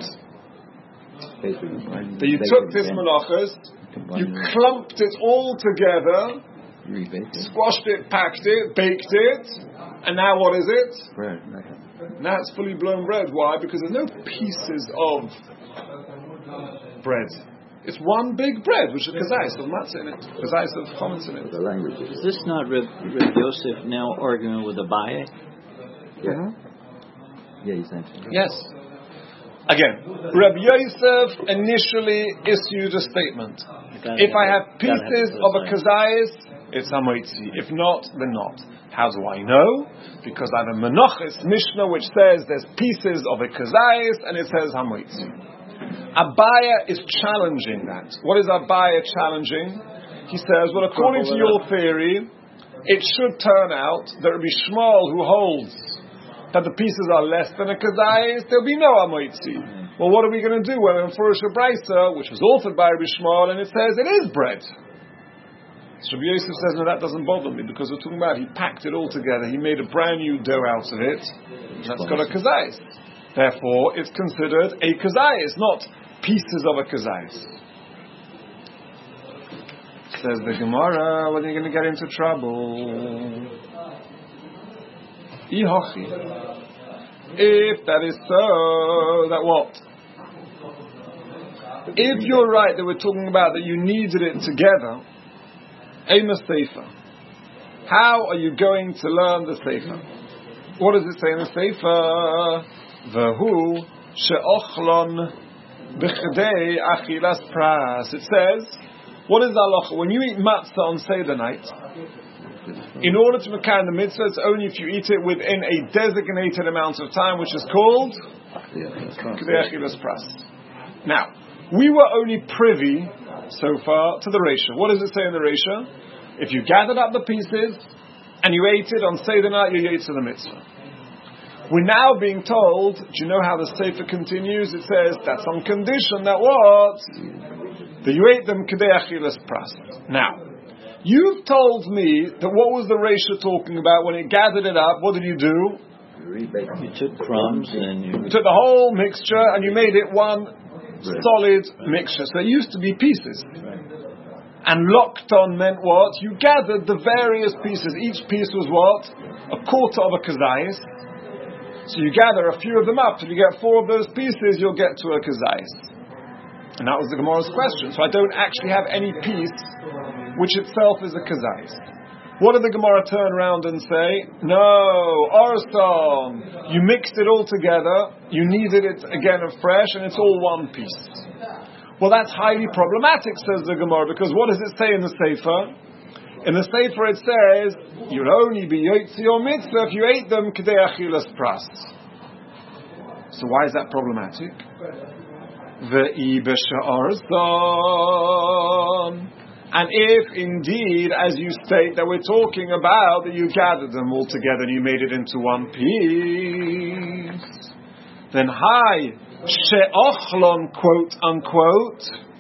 A: That you took this menachos, you clumped it all together, squashed it, packed it, baked it, and now what is it?
D: Bread.
A: Now it's fully blown bread. Why? Because there's no pieces of bread. It's one big bread, which is kazayis of matzah in it, kazayis of chametz in it.
D: The language
B: Is this not Reb, Reb Yosef now arguing with Abaye?
D: Yeah.
A: Mm-hmm.
D: Yeah, he's saying.
A: Yes. Again, Reb Yosef initially issued a statement. If I have pieces of a kazayis, it's hamoitzi. If not, then not. How do I know? Because I have a menachos mishnah which says there's pieces of a kazayis and it says hamoitzi. Abaya is challenging that. What is Abaya challenging? He says, well, according to your theory, it should turn out that Rabbi Shmuel, who holds that the pieces are less than a kazayis, there'll be no amoitzi. Well, what are we going to do when in Furush Braisa, which was authored by Rabbi Shmuel, and it says it is bread? So Rabbi Yosef says, no, that doesn't bother me, because we're talking about he packed it all together, he made a brand new dough out of it, and that's got a kazayis. Therefore, it's considered a kazayis, not pieces of a kazayis. Says the Gemara, well, you're going to get into trouble. Ihochi. If that is so, that what? If you're right that we're talking about that you needed it together, Ema Sefer, how are you going to learn the Sefer? What does it say in the Sefer? V'hu she'ochlon b'chedei achilas pras. It says, what is halacha? When you eat matzah on Seder night, in order to make the mitzvah, it's only if you eat it within a designated amount of time, which is called Kedei Achilas Pras. Now, we were only privy so far to the Reisha. What does it say in the Reisha? If you gathered up the pieces and you ate it on Seder night, you ate to the mitzvah. We're now being told, do you know how the Sefer continues? It says, that's on condition that what? That you ate them Kedei Achilas Pras. Now, you've told me that what was the Reisha talking about when it gathered it up? What did you do?
B: You took crumbs and you...
A: You took the whole mixture and you made it one solid mixture. So it used to be pieces. And locked on meant what? You gathered the various pieces. Each piece was what? A quarter of a kazayis. So you gather a few of them up. If you get four of those pieces, you'll get to a kazayis. And that was the Gemara's question. So I don't actually have any piece which itself is a kazayis. What did the Gemara turn around and say? No, Arson, you mixed it all together, you kneaded it again afresh, and it's all one piece. Well, that's highly problematic, says the Gemara, because what does it say in the Sefer? In the Sefer it says, you'll only be yotzi or mitzvah if you ate them Kedei Achilas Pras. So why is that problematic? Ve'i b'sha'ar zon. And if indeed, as you state, that we're talking about that you gathered them all together and you made it into one piece, then hi, she'ochlon, quote unquote,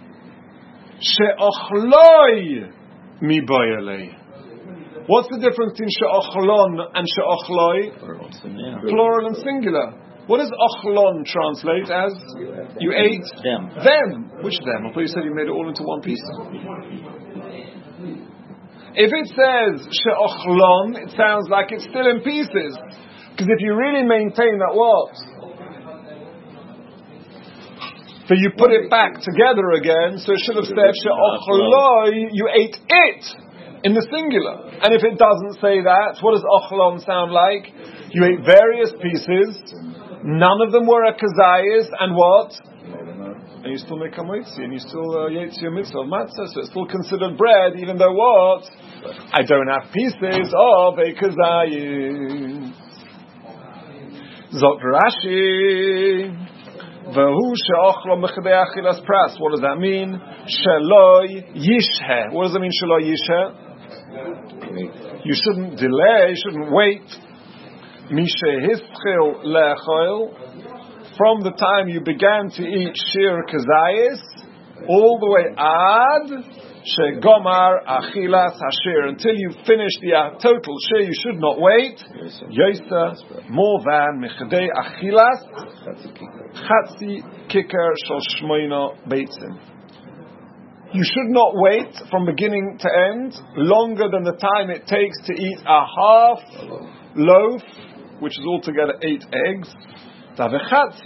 A: she'ochloi mi boyalei. What's the difference between she'ochlon and she'ochloi?
B: Yeah.
A: Plural and singular. What does ochlon translate as? You ate
B: them.
A: Them. Which them? I thought you said you made it all into one piece. If it says she'ochlon, it sounds like it's still in pieces. Because if you really maintain that what? So you put it back together again, so it should have said she'ochloi, you ate it in the singular. And if it doesn't say that, what does ochlon sound like? You ate various pieces, none of them were a kazayis, and what? And you still make a moitzi, and you still uh, ate your mitzvah of matzah, so it's still considered bread, even though what? I don't have pieces of a kazayis. Zot Rashi, v'hu she'ochlo mechadei achilas pras. What does that mean? Sheloi yishhe. What does that mean? Sheloi yishhe? You shouldn't delay. You shouldn't wait. Mishe hischil le'achol. From the time you began to eat shir kazayis, all the way ad shegomar achilas hashir, until you finish the uh, total shir. You should not wait. Yosa more than mechadei achilas chatzi kicker shel shmoina beitzim. You should not wait from beginning to end longer than the time it takes to eat a half loaf, which is altogether eight eggs. So half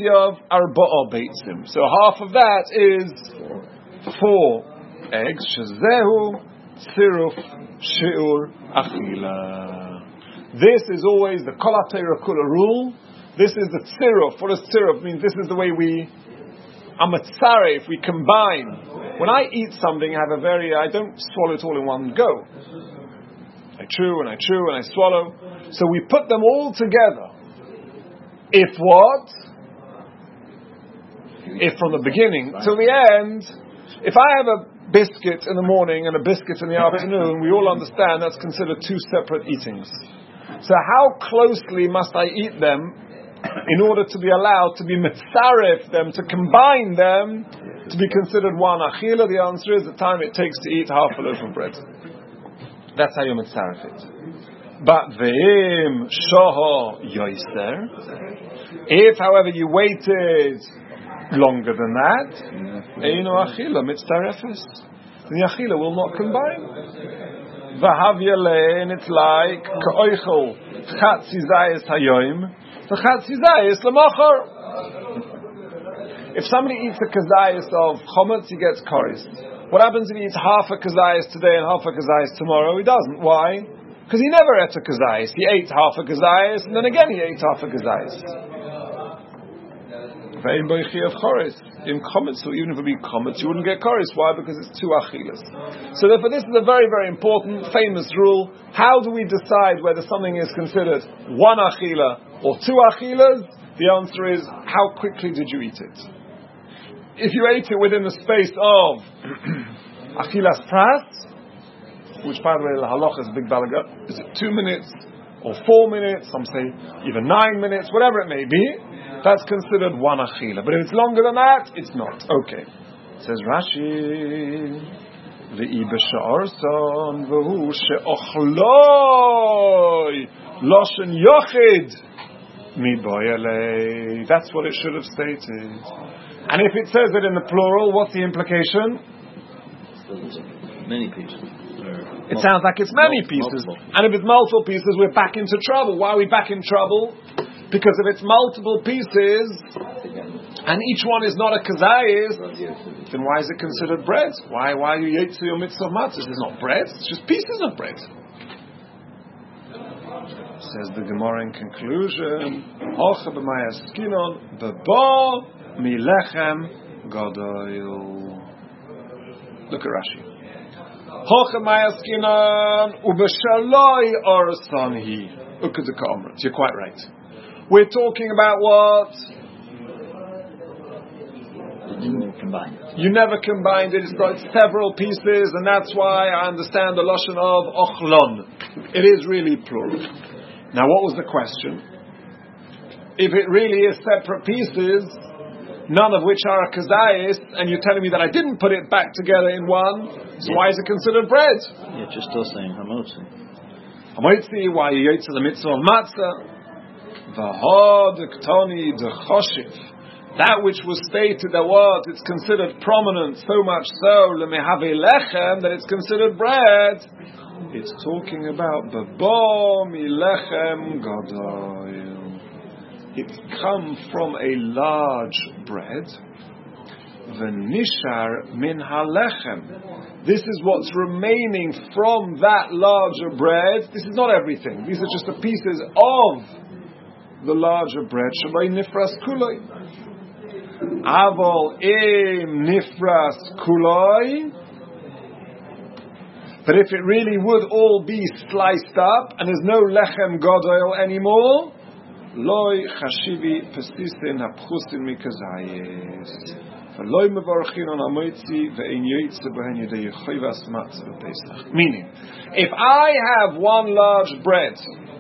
A: of that is four eggs. Shezehu tziruf shiur achila. This is always the kol ha'torah kula rule. This is the tziruf. What does tziruf mean? This is the way we amatzaref, we combine. When I eat something, I have a very, I don't swallow it all in one go. I chew and I chew and I swallow. So we put them all together. If what? If from the beginning till the end, if I have a biscuit in the morning and a biscuit in the afternoon, we all understand that's considered two separate eatings. So how closely must I eat them in order to be allowed to be mitzaref them, to combine them, to be considered one achila? The answer is the time it takes to eat half a loaf of bread. That's how you mitzaref it. But ve'im shoho yoiser, if, however, you waited longer than that, eino achila mitzarefes, the achila will not combine. V'havyale, and it's like ka'oichel chatzi zayis hayoim, v'chatzi zayis l'machar. If somebody eats a kazayis of chometz, he gets koris. What happens if he eats half a kazayis today and half a kazayis tomorrow? He doesn't. Why? Because he never ate a kazayis. He ate half a kazayis, and then again he ate half a kazayis. Ve'im boichi of choris. In chometz, so even if it be chometz, you wouldn't get koris. Why? Because it's two achilas. So therefore, this is a very, very important, famous rule. How do we decide whether something is considered one achila or two achilas? The answer is, how quickly did you eat it? If you ate it within the space of achilas pras, which, by the way, the halacha is a big balaga. Is it two minutes or four minutes? Some say even nine minutes, whatever it may be. That's considered one achila. But if it's longer than that, it's not. Okay. Says Rashi, V'i b'sha'arson v'hu she'ochloi loshen yochid mi boyalei. That's what it should have stated. And if it says it in the plural, what's the implication?
B: Many pieces.
A: It sounds like it's many pieces. And if it's multiple pieces, we're back into trouble. Why are we back in trouble? Because if it's multiple pieces, and each one is not a kazayis, then why is it considered bread? Why Why are you yet to your mitzvah of matzah? It's not bread, it's just pieces of bread. Says the Gemara in conclusion, Hocha b'maya skinon b'bo milechem gadoil. Look at Rashi. Hocha maya skinon ubeshaloi orsanhi. Ukadika omrat. You're quite right. We're talking about what?
B: You never combined it.
A: You never combined it. It's got several pieces, and that's why I understand the lashon of ochlon. It is really plural. Now, what was the question? If it really is separate pieces, none of which are a kazayis, and you're telling me that I didn't put it back together in one, so yeah. Why is it considered bread?
B: Yeah, you're still saying hamotzi.
A: Hamotzi, why you ate to the mitzvah of matzah? V'hod ktoni d'choshiv. That which was stated that what it's considered prominent, so much so lemehave lechem that it's considered bread. It's talking about Babo Milechem Gadol. It's come from a large bread. V'nishar min halechem. This is what's remaining from that larger bread. This is not everything. These are just the pieces of the larger bread. Shaloi nifras kuloi. Avol im nifras kuloi. But if it really would all be sliced up and there's no lechem gadol anymore, loy chashivi pesisin hapchusin mikazayis. Meaning, if I have one large bread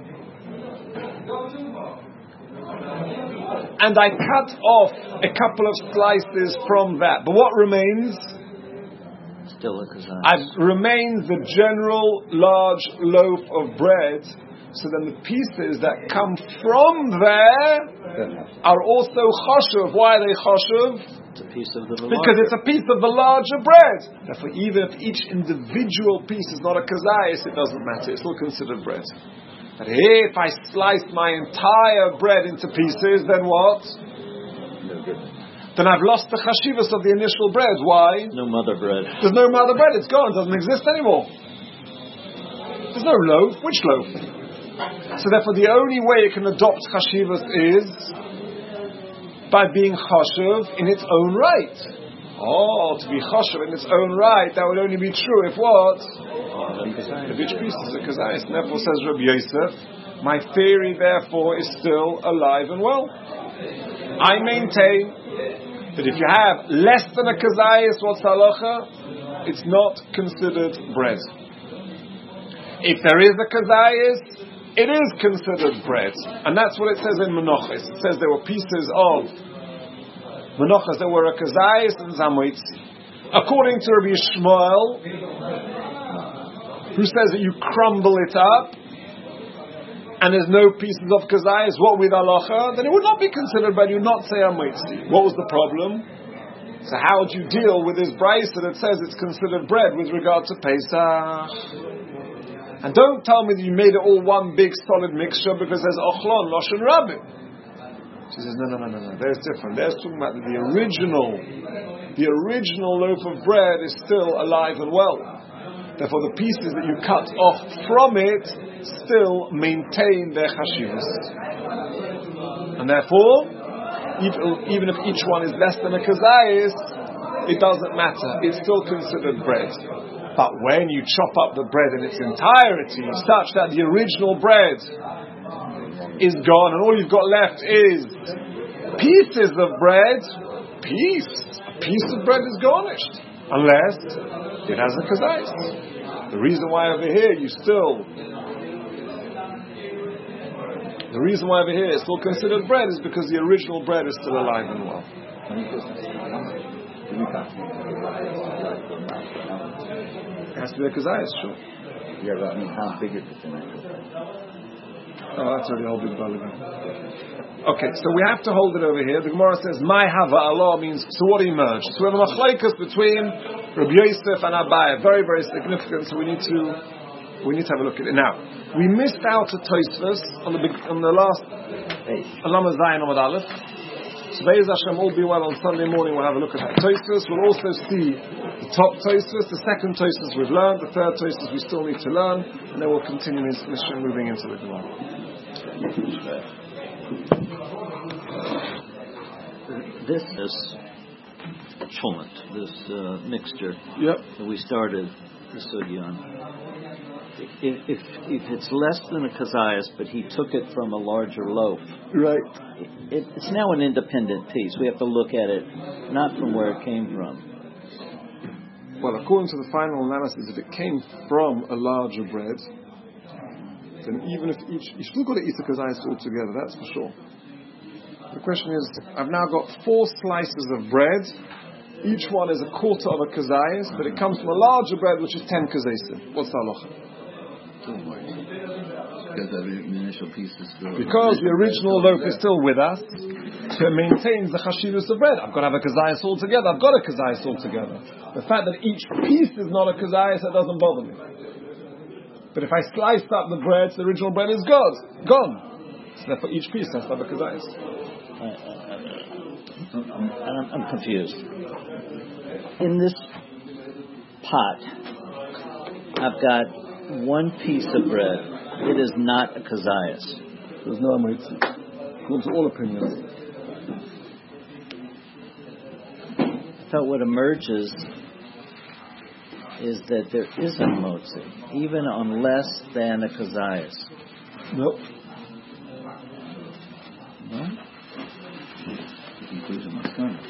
A: and I cut off a couple of slices from that, but what remains?
B: Still a kazayis.
A: I've remains the general large loaf of bread. So then the pieces that come from there are also choshev. Why are they choshev?
B: It's a piece of the
A: because it's a piece of the larger bread. Therefore, even if each individual piece is not a kazayis, it doesn't matter. It's still considered bread. But if I slice my entire bread into pieces, then what?
D: No good.
A: Then I've lost the chashivas of the initial bread. Why?
B: No mother bread.
A: There's no mother bread. It's gone. It doesn't exist anymore. There's no loaf. Which loaf? So therefore, the only way it can adopt chashivas is by being chashuv in its own right. Oh, to be chashuv in its own right, that would only be true if what? If each piece is a kazayis. And therefore, says Rabbi Yosef, my theory therefore is still alive and well. I maintain that if you have less than a kazayis, what's halacha? It's not considered bread. If there is a kazayis, it is considered bread, and that's what it says in Menachos. It says there were pieces of Menachos that were a kazayis and zamoitzi. According to Rabbi Yishmael, who says that you crumble it up, and there's no pieces of kazayis, what with halacha? Then it would not be considered bread. You would not say amoitzi. What was the problem? So how would you deal with this brisa that says it's considered bread with regard to Pesach? And don't tell me that you made it all one big solid mixture because there's ochlon, loshen rabim. She says, no, no, no, no, no. There's different. There's talking about the original, the original loaf of bread is still alive and well. Therefore, the pieces that you cut off from it still maintain their chashivas. And therefore, even, even if each one is less than a kazayis, it doesn't matter. It's still considered bread. But when you chop up the bread in its entirety, such that the original bread is gone and all you've got left is pieces of bread, piece, a piece of bread is garnished, unless it has a kazayis. The reason why over here you still, the reason why over here it's still considered bread is because the original bread is still alive and well. It has to be a kazayis, sure.
D: Yeah, but I mean, how big is it?
A: Oh, that's already a whole big balagan. Okay, so we have to hold it over here. The Gemara says, "My hava Allah" means so what emerged. So we have a machlaikas between Rabbi Yosef and Abaye, very, very significant. So we need to we need to have a look at it now. We missed out a Tosfos on the big, on the last Alama Zayin Amud Aleph. So Be'ez Hashem, all be well, on Sunday morning we'll have a look at that Tosfos. We'll also see the top Tosfos, the second Tosfos we've learned, the third Tosfos we still need to learn, and then we'll continue this mission moving into the Gemara.
B: This is chulent, this uh, mixture
A: yep.
B: that we started the sugya on. If, if if it's less than a kazayas, but he took it from a larger loaf,
A: right?
B: It, it's now an independent piece. We have to look at it not from where it came from.
A: Well, according to the final analysis, if it came from a larger bread, then even if each, you still got to eat the kazayas all together. That's for sure. The question is, I've now got four slices of bread. Each one is a quarter of a kazayas, but it comes from a larger bread, which is ten kazayasim. What's the halacha?
D: Because the initial piece is still
A: because the original loaf is still with us, so it maintains the chashivus of bread. I've got to have a kazayas all together. I've got a kazayas all together. The fact that each piece is not a kazayas, that doesn't bother me. But if I slice up the bread, the original bread is gone. Gone. So therefore each piece has to have a kazayas.
B: I'm, I'm confused. In this pot, I've got one piece of bread. It is not a kazayas.
A: There's no amoitzi. According to all opinions.
B: I thought what emerges is that there is a motzi, even on less than a kazayas.
A: Nope.
B: No?
D: Inclusion maskana.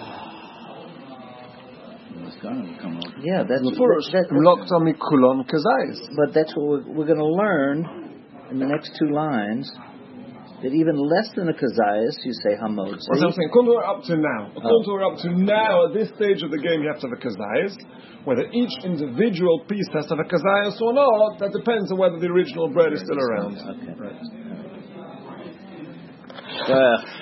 D: Maskana will come out.
B: Yeah, that's
A: that, that,
B: but that's what we're, we're going to learn in the next two lines. That even less than a kazayas, you say hamotzi.
A: What I'm saying, according to where up to now, according to where up to now, at this stage of the game, you have to have a kazayas. Whether each individual piece has to have a kazayas or not, that depends on whether the original bread is still around.
B: Okay.
A: Right.
B: Uh,